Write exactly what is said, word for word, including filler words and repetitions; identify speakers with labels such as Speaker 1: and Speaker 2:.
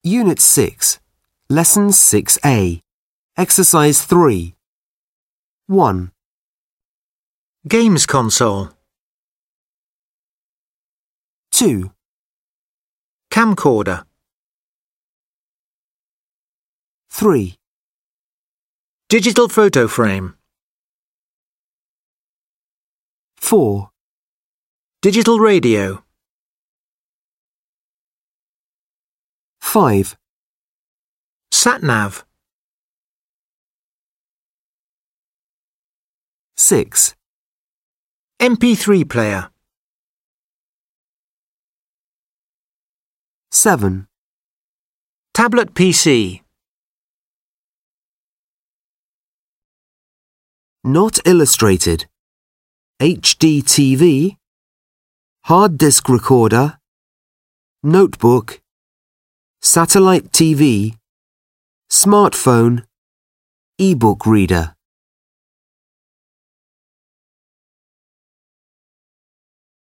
Speaker 1: Unit six, Lesson six A, Exercise three. one.
Speaker 2: Games console.
Speaker 1: two.
Speaker 2: Camcorder.
Speaker 1: three.
Speaker 2: Digital photo frame.
Speaker 1: four.
Speaker 2: Digital radio.
Speaker 1: five.
Speaker 2: Sat-nav.
Speaker 1: six.
Speaker 2: M P three player.
Speaker 1: seven.
Speaker 2: Tablet P C.
Speaker 1: Not illustrated. H D T V. Hard disk recorder. Notebook. Satellite T V. Smartphone. E-book reader.